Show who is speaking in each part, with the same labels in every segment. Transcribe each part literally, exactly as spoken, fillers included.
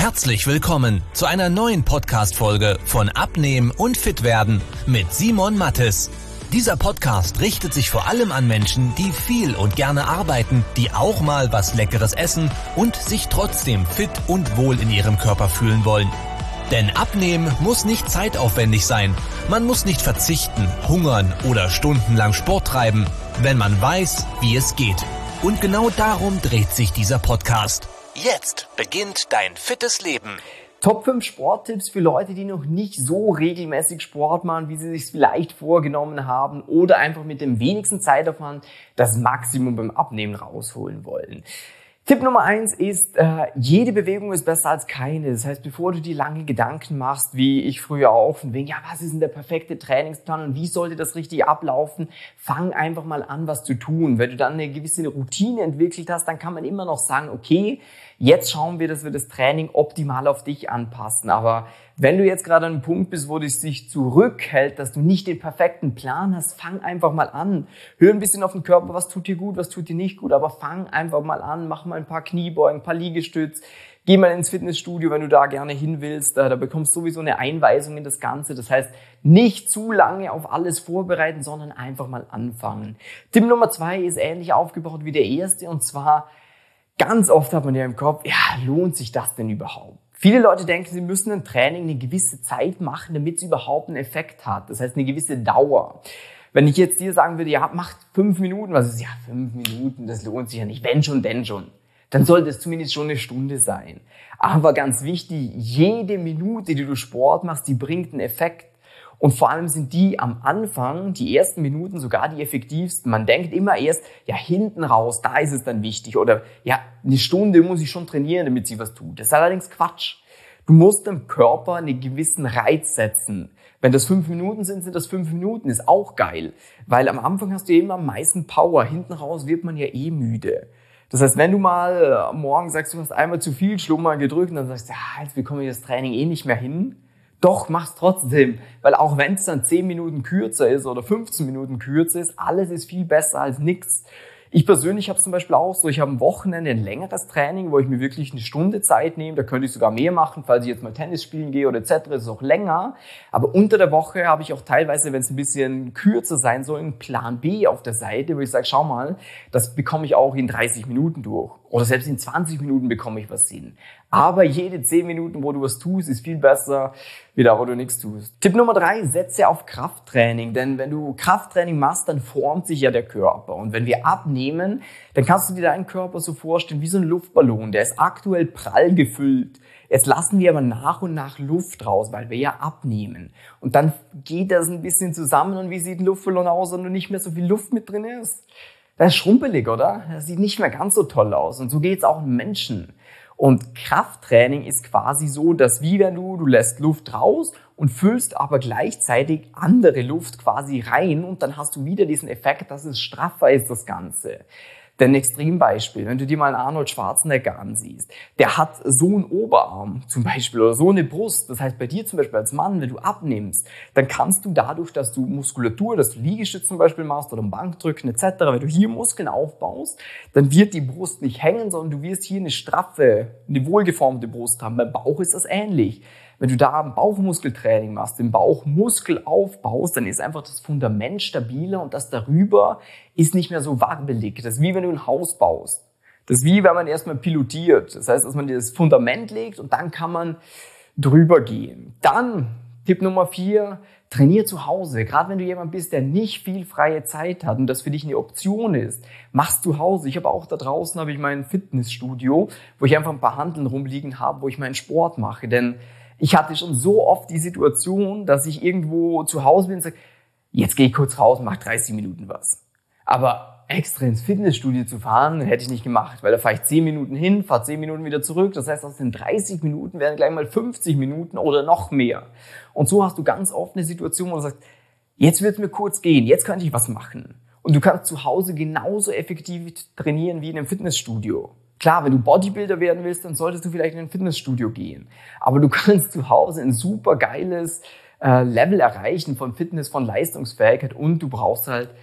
Speaker 1: Herzlich willkommen zu einer neuen Podcast-Folge von Abnehmen und Fitwerden mit Simon Mattes. Dieser Podcast richtet sich vor allem an Menschen, die viel und gerne arbeiten, die auch mal was Leckeres essen und sich trotzdem fit und wohl in ihrem Körper fühlen wollen. Denn Abnehmen muss nicht zeitaufwendig sein. Man muss nicht verzichten, hungern oder stundenlang Sport treiben, wenn man weiß, wie es geht. Und genau darum dreht sich dieser Podcast. Jetzt beginnt dein fittes Leben.
Speaker 2: Top fünf Sporttipps für Leute, die noch nicht so regelmäßig Sport machen, wie sie sich vielleicht vorgenommen haben oder einfach mit dem wenigsten Zeitaufwand das Maximum beim Abnehmen rausholen wollen. Tipp Nummer eins ist, äh, jede Bewegung ist besser als keine. Das heißt, bevor du dir lange Gedanken machst, wie ich früher auch, von wegen, ja, was ist denn der perfekte Trainingsplan und wie sollte das richtig ablaufen, fang einfach mal an, was zu tun. Wenn du dann eine gewisse Routine entwickelt hast, dann kann man immer noch sagen, okay, jetzt schauen wir, dass wir das Training optimal auf dich anpassen. Aber wenn du jetzt gerade an einem Punkt bist, wo es sich zurückhält, dass du nicht den perfekten Plan hast, fang einfach mal an. Hör ein bisschen auf den Körper, was tut dir gut, was tut dir nicht gut, aber fang einfach mal an, mach mal ein paar Kniebeugen, ein paar Liegestütz, geh mal ins Fitnessstudio, wenn du da gerne hin willst, da bekommst du sowieso eine Einweisung in das Ganze. Das heißt, nicht zu lange auf alles vorbereiten, sondern einfach mal anfangen. Tipp Nummer zwei ist ähnlich aufgebaut wie der erste, und zwar, ganz oft hat man ja im Kopf, ja, lohnt sich das denn überhaupt? Viele Leute denken, sie müssen ein Training eine gewisse Zeit machen, damit es überhaupt einen Effekt hat. Das heißt, eine gewisse Dauer. Wenn ich jetzt dir sagen würde, ja, mach fünf Minuten, was ist, ja, fünf Minuten, das lohnt sich ja nicht. Wenn schon, denn schon. Dann sollte es zumindest schon eine Stunde sein. Aber ganz wichtig, jede Minute, die du Sport machst, die bringt einen Effekt. Und vor allem sind die am Anfang, die ersten Minuten, sogar die effektivsten. Man denkt immer erst, ja, hinten raus, da ist es dann wichtig. Oder, ja, eine Stunde muss ich schon trainieren, damit sie was tut. Das ist allerdings Quatsch. Du musst dem Körper einen gewissen Reiz setzen. Wenn das fünf Minuten sind, sind das fünf Minuten. Ist auch geil. Weil am Anfang hast du immer am meisten Power. Hinten raus wird man ja eh müde. Das heißt, wenn du mal morgen sagst, du hast einmal zu viel Schlummer gedrückt und dann sagst du, ja, jetzt bekomme ich das Training eh nicht mehr hin. Doch, mach's trotzdem, weil auch wenn es dann zehn Minuten kürzer ist oder fünfzehn Minuten kürzer ist, alles ist viel besser als nichts. Ich persönlich habe es zum Beispiel auch so, ich habe am Wochenende ein längeres Training, wo ich mir wirklich eine Stunde Zeit nehme, da könnte ich sogar mehr machen, falls ich jetzt mal Tennis spielen gehe oder et cetera, ist es auch länger. Aber unter der Woche habe ich auch teilweise, wenn es ein bisschen kürzer sein soll, einen Plan B auf der Seite, wo ich sage, schau mal, das bekomme ich auch in dreißig Minuten durch. Oder selbst in zwanzig Minuten bekomme ich was hin. Aber jede zehn Minuten, wo du was tust, ist viel besser, wie da, wo du nichts tust. Tipp Nummer drei, setze auf Krafttraining. Denn wenn du Krafttraining machst, dann formt sich ja der Körper. Und wenn wir abnehmen, dann kannst du dir deinen Körper so vorstellen wie so ein Luftballon. Der ist aktuell prall gefüllt. Jetzt lassen wir aber nach und nach Luft raus, weil wir ja abnehmen. Und dann geht das ein bisschen zusammen. Und wie sieht ein Luftballon aus, wenn du nicht mehr so viel Luft mit drin ist? Das ist schrumpelig, oder? Das sieht nicht mehr ganz so toll aus. Und so geht es auch einem Menschen. Und Krafttraining ist quasi so, dass wie wenn du, du lässt Luft raus und füllst aber gleichzeitig andere Luft quasi rein und dann hast du wieder diesen Effekt, dass es straffer ist, das Ganze. Denn ein Extrembeispiel, wenn du dir mal einen Arnold Schwarzenegger ansiehst, der hat so einen Oberarm zum Beispiel oder so eine Brust. Das heißt, bei dir zum Beispiel als Mann, wenn du abnimmst, dann kannst du dadurch, dass du Muskulatur, dass du Liegestütz zum Beispiel machst oder Bankdrücken et cetera, wenn du hier Muskeln aufbaust, dann wird die Brust nicht hängen, sondern du wirst hier eine straffe, eine wohlgeformte Brust haben. Beim Bauch ist das ähnlich. Wenn du da ein Bauchmuskeltraining machst, den Bauchmuskel aufbaust, dann ist einfach das Fundament stabiler und das darüber ist nicht mehr so wabbelig. Das ist wie wenn du ein Haus baust. Das ist wie wenn man erstmal pilotiert. Das heißt, dass man dir das Fundament legt und dann kann man drüber gehen. Dann, Tipp Nummer vier, trainier zu Hause. Gerade wenn du jemand bist, der nicht viel freie Zeit hat und das für dich eine Option ist, machst zu Hause. Ich habe auch da draußen habe ich mein Fitnessstudio, wo ich einfach ein paar Hanteln rumliegen habe, wo ich meinen Sport mache. Denn ich hatte schon so oft die Situation, dass ich irgendwo zu Hause bin und sage, jetzt gehe ich kurz raus und mache dreißig Minuten was. Aber extra ins Fitnessstudio zu fahren, hätte ich nicht gemacht, weil da fahre ich zehn Minuten hin, fahre zehn Minuten wieder zurück. Das heißt, aus den dreißig Minuten werden gleich mal fünfzig Minuten oder noch mehr. Und so hast du ganz oft eine Situation, wo du sagst, jetzt wird es mir kurz gehen, jetzt könnte ich was machen. Und du kannst zu Hause genauso effektiv trainieren wie in einem Fitnessstudio. Klar, wenn du Bodybuilder werden willst, dann solltest du vielleicht in ein Fitnessstudio gehen. Aber du kannst zu Hause ein super geiles äh, Level erreichen von Fitness, von Leistungsfähigkeit und du brauchst halt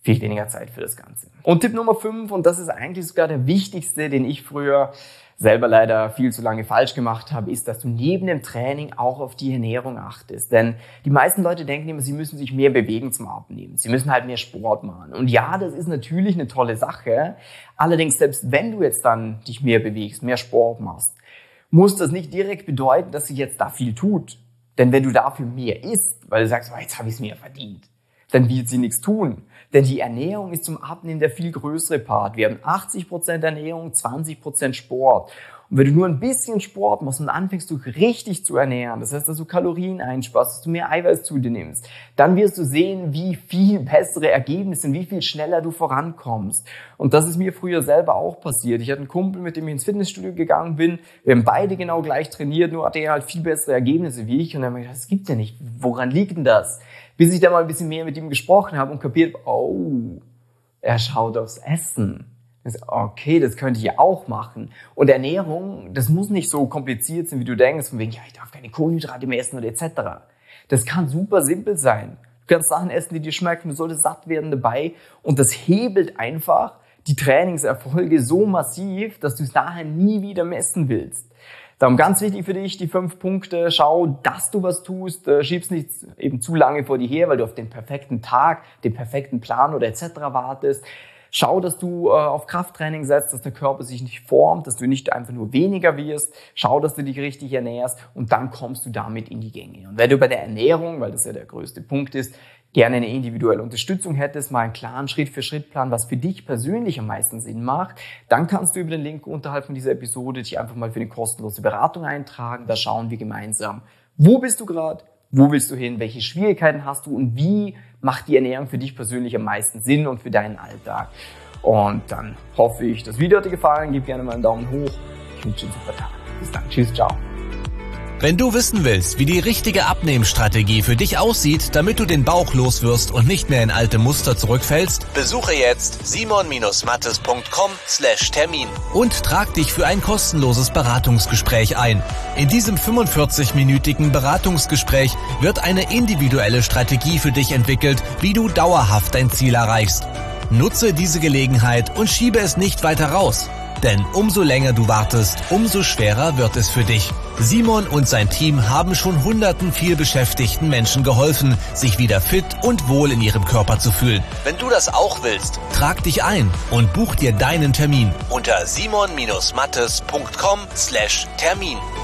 Speaker 2: viel weniger Zeit für das Ganze. Und Tipp Nummer fünf, und das ist eigentlich sogar der wichtigste, den ich früher selber leider viel zu lange falsch gemacht habe, ist, dass du neben dem Training auch auf die Ernährung achtest. Denn die meisten Leute denken immer, sie müssen sich mehr bewegen zum Abnehmen. Sie müssen halt mehr Sport machen. Und ja, das ist natürlich eine tolle Sache. Allerdings, selbst wenn du jetzt dann dich mehr bewegst, mehr Sport machst, muss das nicht direkt bedeuten, dass sich jetzt da viel tut. Denn wenn du dafür mehr isst, weil du sagst, oh, jetzt habe ich es mir verdient, dann wird sie nichts tun. Denn die Ernährung ist zum Abnehmen der viel größere Part. Wir haben achtzig Prozent Ernährung, zwanzig Prozent Sport. Und wenn du nur ein bisschen Sport machst und anfängst, du richtig zu ernähren, das heißt, dass du Kalorien einsparst, dass du mehr Eiweiß zu dir nimmst, dann wirst du sehen, wie viel bessere Ergebnisse und wie viel schneller du vorankommst. Und das ist mir früher selber auch passiert. Ich hatte einen Kumpel, mit dem ich ins Fitnessstudio gegangen bin. Wir haben beide genau gleich trainiert, nur hatte er halt viel bessere Ergebnisse wie ich. Und dann habe ich gedacht, das gibt's ja nicht. Woran liegt denn das? Bis ich dann mal ein bisschen mehr mit ihm gesprochen habe und kapiert, oh, er schaut aufs Essen. Okay, das könnte ich ja auch machen. Und Ernährung, das muss nicht so kompliziert sein, wie du denkst, von wegen, ja, ich darf keine Kohlenhydrate mehr essen oder et cetera. Das kann super simpel sein. Du kannst Sachen essen, die dir schmecken, du solltest satt werden dabei. Und das hebelt einfach die Trainingserfolge so massiv, dass du es nachher nie wieder messen willst. Darum ganz wichtig für dich, die fünf Punkte. Schau, dass du was tust. Schieb's nicht eben zu lange vor dir her, weil du auf den perfekten Tag, den perfekten Plan oder et cetera wartest. Schau, dass du äh, auf Krafttraining setzt, dass der Körper sich nicht formt, dass du nicht einfach nur weniger wirst. Schau, dass du dich richtig ernährst und dann kommst du damit in die Gänge. Und wenn du bei der Ernährung, weil das ja der größte Punkt ist, gerne eine individuelle Unterstützung hättest, mal einen klaren Schritt-für-Schritt-Plan, was für dich persönlich am meisten Sinn macht, dann kannst du über den Link unterhalb von dieser Episode dich einfach mal für eine kostenlose Beratung eintragen. Da schauen wir gemeinsam, wo bist du gerade, wo willst du hin, welche Schwierigkeiten hast du und wie macht die Ernährung für dich persönlich am meisten Sinn und für deinen Alltag. Und dann hoffe ich, das Video hat dir gefallen. Gib gerne mal einen Daumen hoch. Ich wünsche dir einen super Tag. Bis dann. Tschüss, ciao.
Speaker 1: Wenn du wissen willst, wie die richtige Abnehmstrategie für dich aussieht, damit du den Bauch loswirst und nicht mehr in alte Muster zurückfällst, besuche jetzt simon mattes punkt com slash Termin und trag dich für ein kostenloses Beratungsgespräch ein. In diesem fünfundvierzig-minütigen Beratungsgespräch wird eine individuelle Strategie für dich entwickelt, wie du dauerhaft dein Ziel erreichst. Nutze diese Gelegenheit und schiebe es nicht weiter raus. Denn umso länger du wartest, umso schwerer wird es für dich. Simon und sein Team haben schon hunderten vielbeschäftigten Menschen geholfen, sich wieder fit und wohl in ihrem Körper zu fühlen. Wenn du das auch willst, trag dich ein und buch dir deinen Termin unter simon mattes punkt com slash Termin.